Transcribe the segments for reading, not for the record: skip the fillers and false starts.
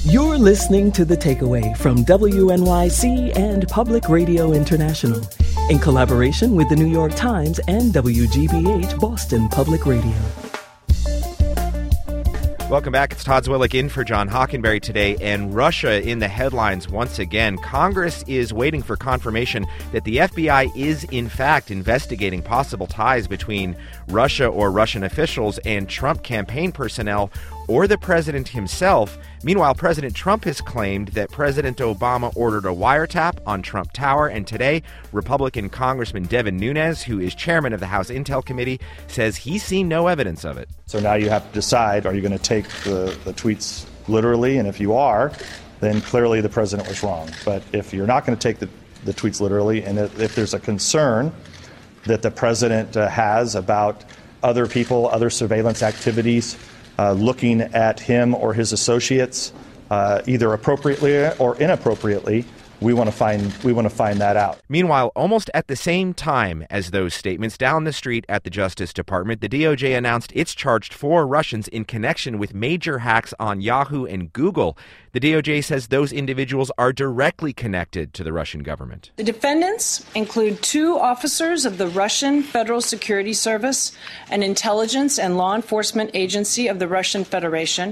You're listening to The Takeaway from WNYC and Public Radio International in collaboration with The New York Times and WGBH Boston Public Radio. Welcome back. It's Todd Zwillich in for John Hockenberry today, and Russia in the headlines once again. Congress is waiting for confirmation that the FBI is in fact investigating possible ties between Russia or Russian officials and Trump campaign personnel or the president himself. Meanwhile, President Trump has claimed that President Obama ordered a wiretap on Trump Tower, and today, Republican Congressman Devin Nunes, who is chairman of the House Intel Committee, says he's seen no evidence of it. So now you have to decide, are you going to take the tweets literally? And if you are, then clearly the president was wrong. But if you're not going to take the tweets literally, and if there's a concern that the president has about other people, other surveillance activities, looking at him or his associates, either appropriately or inappropriately, we want to find that out. Meanwhile, almost at the same time as those statements, down the street at the Justice Department, the DOJ announced it's charged 4 Russians in connection with major hacks on Yahoo and Google. The DOJ says those individuals are directly connected to the Russian government. The defendants include 2 officers of the Russian Federal Security Service, an intelligence and law enforcement agency of the Russian Federation,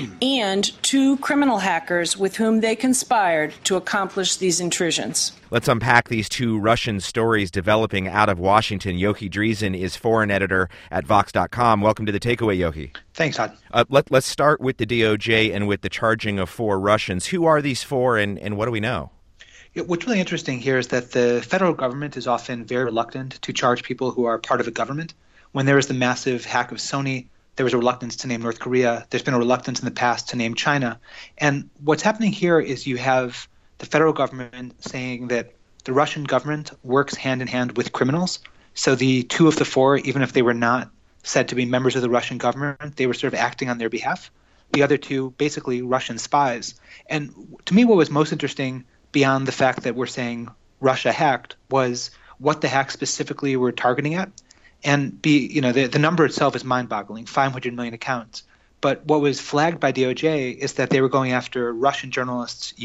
and 2 criminal hackers with whom they conspired to accomplish these intrusions. Let's unpack these 2 Russian stories developing out of Washington. Yochi Dreesen is foreign editor at Vox.com. Welcome to The Takeaway, Yochi. Thanks, Todd. Let's start with the DOJ and with the charging of 4 Russians. Who are these 4 and what do we know? What's really interesting here is that the federal government is often very reluctant to charge people who are part of a government. When there was the massive hack of Sony, there was a reluctance to name North Korea. There's been a reluctance in the past to name China. And what's happening here is you have the federal government saying that the Russian government works hand in hand with criminals. So the 2 of the 4, even if they were not said to be members of the Russian government, they were sort of acting on their behalf. The other 2, basically Russian spies. And to me, what was most interesting beyond the fact that we're saying Russia hacked was what the hack specifically were targeting at. And the number itself is mind-boggling, 500 million accounts. But what was flagged by DOJ is that they were going after Russian journalists,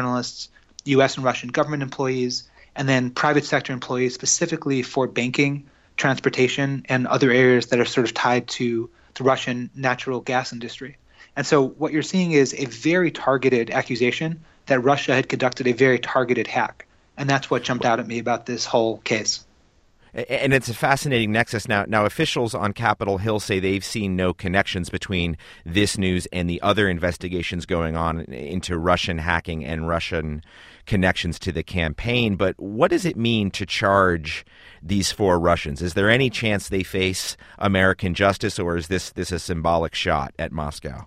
U.S. and Russian government employees, and then private sector employees specifically for banking, transportation, and other areas that are sort of tied to the Russian natural gas industry. And so what you're seeing is a very targeted accusation that Russia had conducted a very targeted hack. And that's what jumped out at me about this whole case. And it's a fascinating nexus. Now, officials on Capitol Hill say they've seen no connections between this news and the other investigations going on into Russian hacking and Russian connections to the campaign. But what does it mean to charge these 4 Russians? Is there any chance they face American justice, or is this a symbolic shot at Moscow?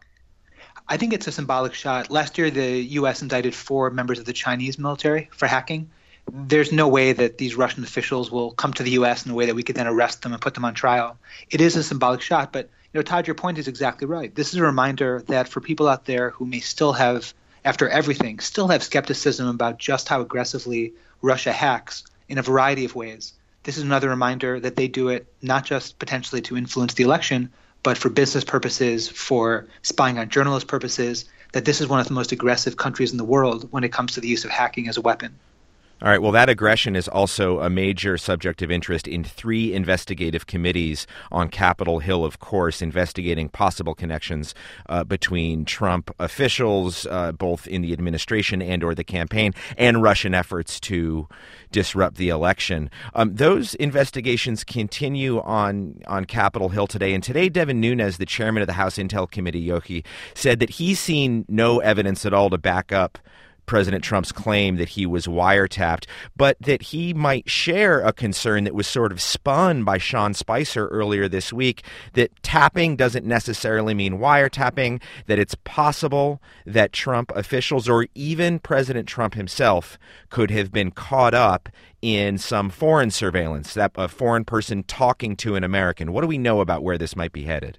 I think it's a symbolic shot. Last year, the U.S. indicted 4 members of the Chinese military for hacking. There's no way that these Russian officials will come to the U.S. in a way that we could then arrest them and put them on trial. It is a symbolic shot, but Todd, your point is exactly right. This is a reminder that for people out there who may still have, after everything, still have skepticism about just how aggressively Russia hacks in a variety of ways, this is another reminder that they do it not just potentially to influence the election, but for business purposes, for spying on journalist purposes, that this is one of the most aggressive countries in the world when it comes to the use of hacking as a weapon. All right. Well, that aggression is also a major subject of interest in 3 investigative committees on Capitol Hill, of course, investigating possible connections between Trump officials, both in the administration and or the campaign, and Russian efforts to disrupt the election. Those investigations continue on Capitol Hill today. And today, Devin Nunes, the chairman of the House Intel Committee, Yochi, said that he's seen no evidence at all to back up President Trump's claim that he was wiretapped, but that he might share a concern that was sort of spun by Sean Spicer earlier this week, that tapping doesn't necessarily mean wiretapping, that it's possible that Trump officials or even President Trump himself could have been caught up in some foreign surveillance, that a foreign person talking to an American. What do we know about where this might be headed?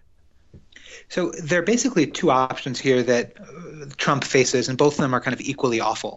So there are basically 2 options here that Trump faces, and both of them are kind of equally awful.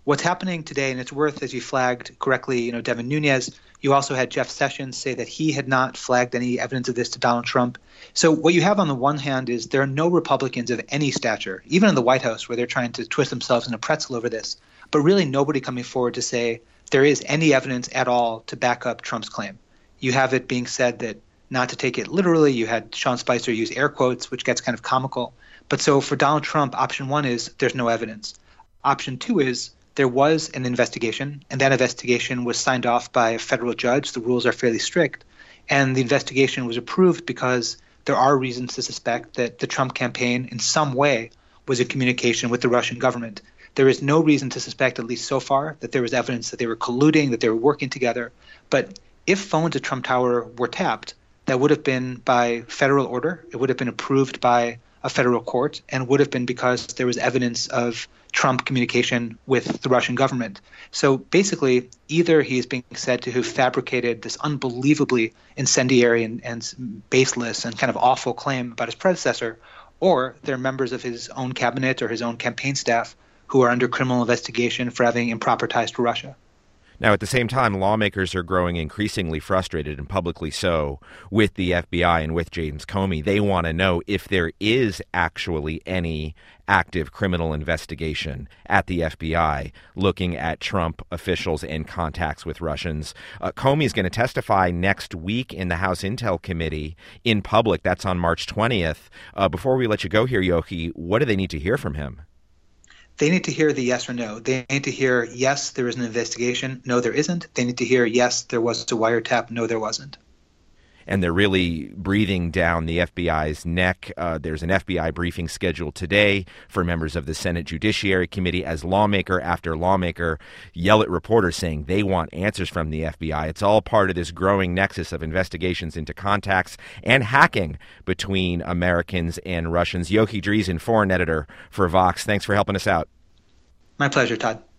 What's happening today, and it's worth, as you flagged correctly, Devin Nunes, you also had Jeff Sessions say that he had not flagged any evidence of this to Donald Trump. So what you have on the one hand is there are no Republicans of any stature, even in the White House, where they're trying to twist themselves in a pretzel over this, but really nobody coming forward to say there is any evidence at all to back up Trump's claim. You have it being said that, not to take it literally, you had Sean Spicer use air quotes, which gets kind of comical. But so for Donald Trump, option one is there's no evidence. Option two is there was an investigation, and that investigation was signed off by a federal judge. The rules are fairly strict. And the investigation was approved because there are reasons to suspect that the Trump campaign in some way was in communication with the Russian government. There is no reason to suspect, at least so far, that there was evidence that they were colluding, that they were working together. But if phones at Trump Tower were tapped, that would have been by federal order. It would have been approved by a federal court, and would have been because there was evidence of Trump communication with the Russian government. So basically, either he's being said to have fabricated this unbelievably incendiary and baseless and kind of awful claim about his predecessor, or they're members of his own cabinet or his own campaign staff who are under criminal investigation for having improper ties to Russia. Now, at the same time, lawmakers are growing increasingly frustrated, and publicly so, with the FBI and with James Comey. They want to know if there is actually any active criminal investigation at the FBI looking at Trump officials and contacts with Russians. Comey is going to testify next week in the House Intel Committee in public. That's on March 20th. Before we let you go here, Yochi, what do they need to hear from him? They need to hear the yes or no. They need to hear, yes, there is an investigation. No, there isn't. They need to hear, yes, there was a wiretap. No, there wasn't. And they're really breathing down the FBI's neck. There's an FBI briefing scheduled today for members of the Senate Judiciary Committee as lawmaker after lawmaker yell at reporters saying they want answers from the FBI. It's all part of this growing nexus of investigations into contacts and hacking between Americans and Russians. Yochi Dreesen, foreign editor for Vox. Thanks for helping us out. My pleasure, Todd.